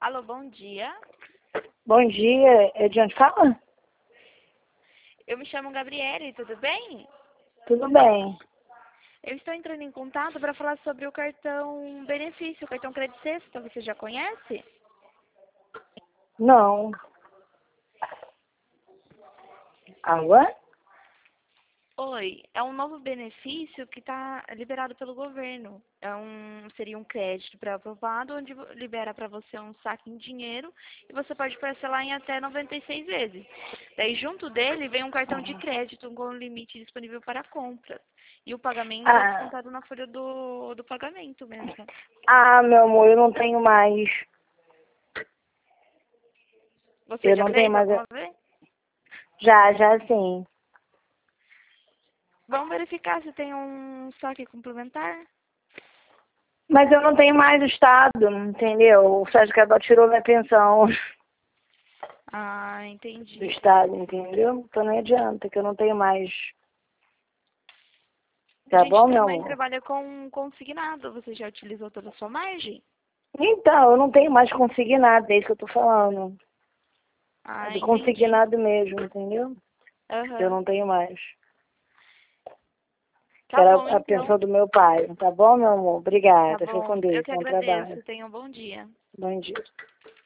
Alô, bom dia. Bom dia, é de onde fala? Eu me chamo Gabriele, tudo bem? Tudo bem. Eu estou entrando em contato para falar sobre o cartão benefício, o cartão Crédito Sexta. Você já conhece? Não. Alô? Oi, é um novo benefício que está liberado pelo governo. Seria um crédito pré-aprovado, onde libera para você um saque em dinheiro e você pode parcelar em até 96 vezes. Daí, junto dele, vem um cartão de crédito com limite disponível para compras. E o pagamento é Ah, descontado na folha do pagamento mesmo. meu amor, eu não tenho mais. Você Eu já não tenho fez mais. alguma vez? Já sim. Vamos verificar se tem um saque complementar? Mas eu não tenho mais o Estado, entendeu? O Sérgio Cabral tirou minha pensão Ah, do entendi. Estado, entendeu? Então não adianta, que eu não tenho mais. A Tá gente bom, meu também amor? trabalha com consignado. Você já utilizou toda a sua margem? Então, eu não tenho mais consignado, é isso que eu tô falando. É Ah, do entendi. consignado mesmo, entendeu? Eu Aham. não tenho mais. Que Tá era bom, a então. pensão do meu pai. Tá bom, meu amor? Tá Obrigada. Fica com bom. Eu Deus. que Bom trabalho. agradeço. Tenha um bom dia. Bom dia.